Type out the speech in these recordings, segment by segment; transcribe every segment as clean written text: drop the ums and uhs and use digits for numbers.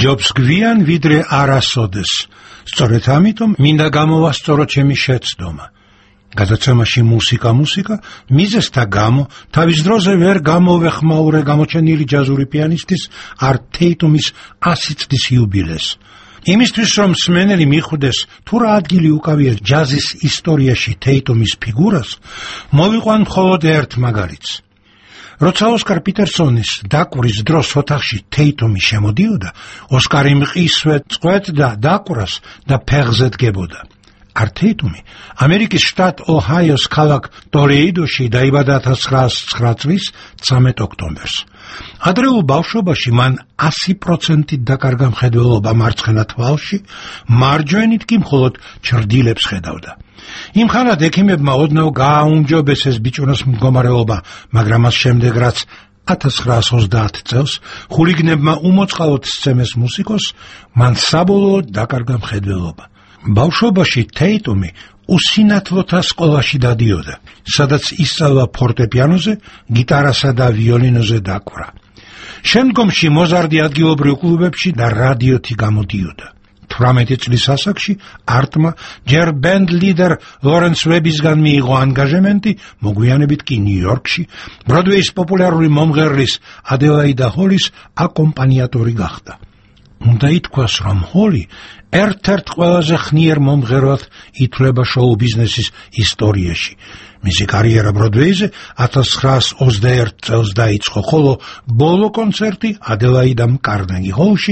იობს გვიან ვიდრე არასოდეს. სწორედ ამიტომ მინდა გამოვასწორო ჩემი შეცდომა. გადაცემაში მუსიკა მიზეზთა გამო თავის დროზე ვერ გამოვეხმაურე გამოჩენილი ჯაზური პიანისტის არტ თეიტუმის 100 წლის იუბილეს. იმისთვის რომ მსმენელი მიხვდეს თუ რა ადგილი უკავია ჯაზის ისტორიაში თეიტუმის ფიგურას, მოვიყვან მხოლოდ ერთ მაგალითს. როცა ოსკარ პიტერსონის დაკვრის დროს ოთახში თეიტუმი შემოდიოდა, ოსკარი მყისვე წყვეტდა დაკვრას და ფეხზე დგებოდა. არტ თეიტუმი ამერიკის შტატ ოჰაიოს ქალაქ ტოლეიდოში დაიბადა 1909 წლის 13 ოქტომბერს. ადრეულ ბავშვობაში მან 100% დაკარგა მხედველობა მარცხენა თვალში, მარჯვენით კი მხოლოდ ჩრდილებს ხედავდა. იმ ხანად ექიმებმა ოდნავ გააუმჯობესეს ბიჭუნას მდგომარეობა, მაგრამ მას შემდეგ რაც 1930 წელს ხულიგნებმა უმოწყალოდ სცემეს მუსიკოს, მან საბოლოოდ დაკარგა მხედველობა. ბავშვობაში თეიტუმი უსინათლოთა სკოლაში დადიოდა, სადაც ისწავლა ფორტეპიანოზე, გიტარასა და ვიოლინოზე დაკვრა. შემდგომში მოზარდი ადგილობრივ კლუბებში და რადიოთი გამოდიოდა. 18 წლის ასაკში არტმა ჯერ ბენდ ლიდერ ლორენს ვებისგან მიიღო ანგაჟემენტი, მოგვიანებით კი ნიუ-იორკში ბროდვეის პოპულარული მომღერლის ადელაიდა ჰოლის აკომპანიატორი გახდა. უნდა ითქვას, რომ ჰოლი ერთ-ერთ ყველაზე ხნიერ მომღერლად ითვლება შოუ ბიზნესის ისტორიაში. მისი კარიერა ბროდვეიზე 1921 წელს დაიწყო, ხოლო ბოლო კონცერტი ადელაიდამ კარნეგი ჰოლში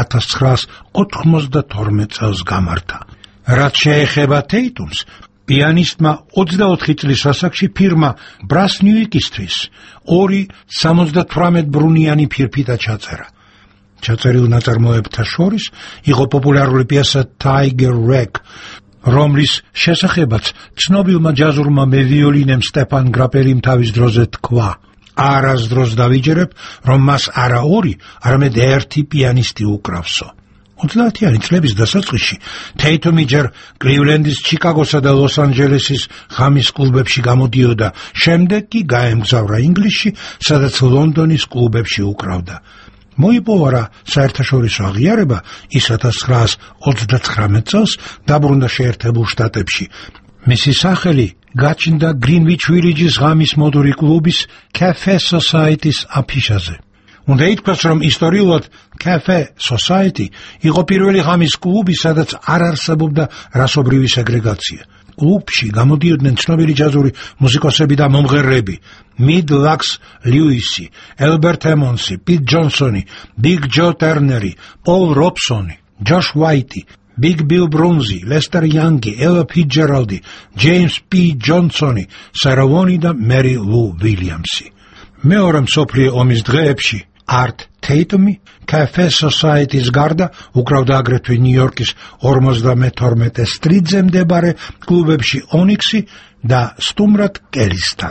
1992 წელს გამართა. რაც შეეხება თეიტუმს, პიანისტმა 24 წლის ასაკში ფირმა ბრას ნიუიკისთვის 2 78 ბრუნიანი ფირფიტა ჩაწერა. ჩაწერილ ნაწარმოებთა შორის იყო პოპულარული პიესა Tiger Rag, რომლის შესახებაც ცნობილმა ჯაზურმა მევიოლინემ სტეფან გრაპელიმ თავის დროზე თქვა: არასდროს დავიჯერებ, რომ მას არა 2, არამედ 1 პიანისტი უკრავსო. 30-იანი წლების დასაწყისში თეიტუმი ჯერ კლივლენდის, ჩიკაგოსა და ლოს-ანჯელესის ღამის კლუბებში გამოდიოდა, შემდეგ კი გაემგზავრა ინგლისში, სადაც ლონდონის კლუბებში უკრავდა. მოიპოვა საერთაშორისო აღიარება, ის 1939 წელს დაბრუნდა შეერთებულ შტატებში. მისი სახელი გაჩნდა გრინვიჩ ვილიჯის ღამის მოდური კლუბის Cafe Society-ს აფიშაზე. უნდა ითქვას, რომ ისტორიულად Cafe Society იყო პირველი ღამის კლუბი, სადაც არ არსებობდა რასობრივი სეგრეგაცია. კლუბში გამოდიოდნენ ცნობილი ჯაზური მუსიკოსები და მომღერლები: მიდ ლაქს ლიუისი, ელბერტ ემონსი, პიტ ჯონსონი, ბიგ ჯო ტერნერი, პოლ რობსონი, ჯოშ ვაიტი, ბიგ ბილ ბრუნზი, ლესტერ იანგი, ელა ფიცჯერალდი, ჯეიმს პი ჯონსონი, სარა ვონი და მერი ლუ ვილიამსი. მეორე მსოფლიო ომის დღეებში არტ თეიტუმი Cafe Society-ს გარდა უკრავდა აგრეთვე ნიუ-იორკის 52 სტრიტზე მდებარე კლუბებში ონიქსი და სტუმრად კელისთან.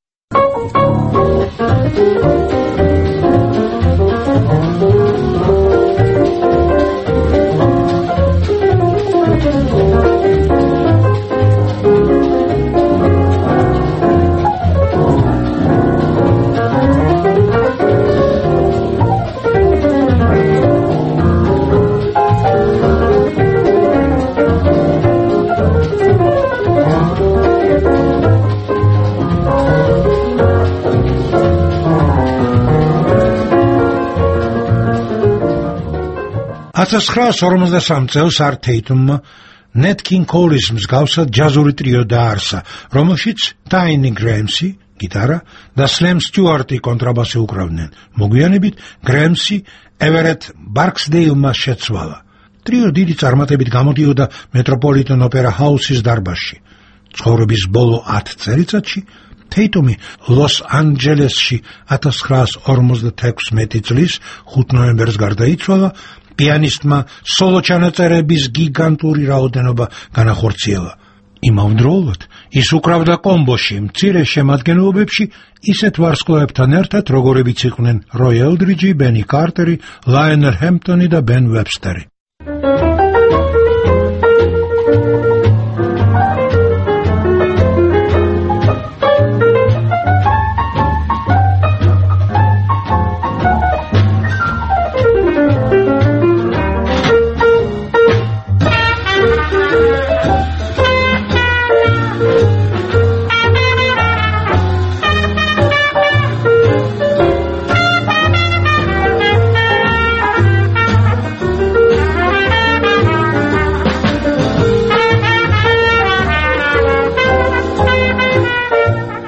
წელს არტ თეიტუმმა ნეთ კინგ კოლის მსგავსად ჯაზური ტრიო დაარსა, რომელშიც ტაინი გრემსი გიტარა და სლემ სტიუარტი კონტრაბასი უკრავდნენ. მოგვიანებით გრემსი ევერეტ ბარქსდეილმა შეცვალა. ტრიო დიდი წარმატებით გამოდიოდა მეტროპოლიტენ ოპერა ჰაუსის დარბაზში. ცხოვრების ბოლო 10 წელიწადში თეიტუმი ლოს-ანჯელესში 1956 წლის 5 ნოემბერს გარდაიცვალა. პიანისტმა სოლო ჩანაწერების გიგანტური რაოდენობა განახორციელა. იმავდროულად ის უკრავდა კომბოში, მცირე შემადგენლობებში, ისეთ ვარსკვლავებთან ერთად, როგორებიც იყვნენ როი ელდრიჯი, ბენი კარტერი, ლაიონელ ჰემპტონი და ბენ ვებსტერი.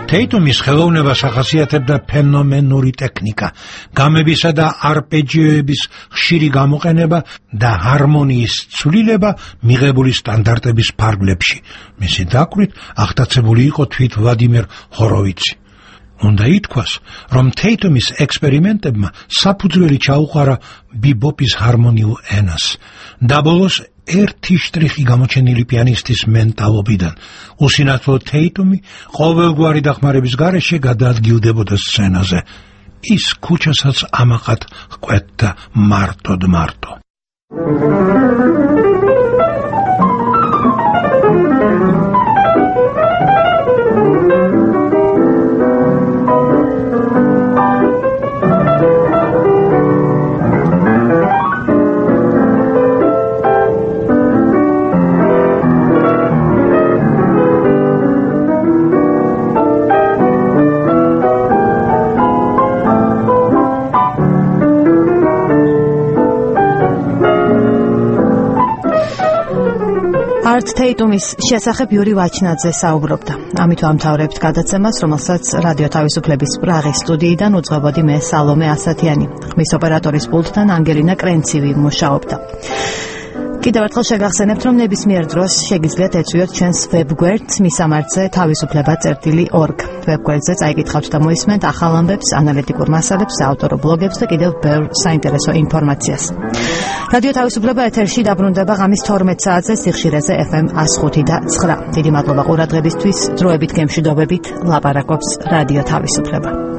თეიტუმის ხელოვნებას ახასიათებდა ფენომენური ტექნიკა, გამებისა და არპეჯიოების ხშირი გამოყენება და ჰარმონიის ცვლილება მიღებული სტანდარტების ფარგლებში. მისი დაკვირვით აღტაცებული იყო თვით ვლადიმერ ჰოროვიცი. უნდა ითქვას, რომ თეიტუმის ექსპერიმენტებმა საფუძველი ჩაუყარა ბიბოპის ჰარმონიულ ენას და ბოლოს ერთი შტრიხი გამოჩენილი პიანისტის მენტალობიდან. უსინათლო თეიტუმი ყოველგვარი დახმარების გარეშე გადაადგილდებოდა სცენაზე. ის ქუჩასაც ამაყად ჰკვეთდა მარტო. არტ თეიტუმის შესახებ იური ვაჩნაძე საუბრობდა. ამით ვამთავრებთ გადაცემას, რომელსაც რადიო თავისუფლების პრაღის სტუდიიდან უძღვებოდი მე სალომე ასათიანი. ხმის ოპერატორის პულტთან ანგელინა კრენცივი მუშაობდა. კიდევ ერთხელ შეგახსენებთ, რომ ნებისმიერ დროს შეგიძლიათ ეწვიოთ ჩვენს ვებგვერდს მისამართზე თავისუფლება.org. ვებგვერდზე წაიკითხავთ და მოისმენთ ახალ ამბებს, ანალიტიკურ მასალებს, ავტორო ბლოგებს და კიდევ ბევრ საინტერესო ინფორმაციას. რადიო თავისუფლება ეთერში დაბრუნდება ღამის 12 საათზე სიხშირეზე FM 105.9. დიდი მადლობა ყურადღებისთვის. დროებით გემშვიდობებით ლაპარაკობს რადიო თავისუფლება.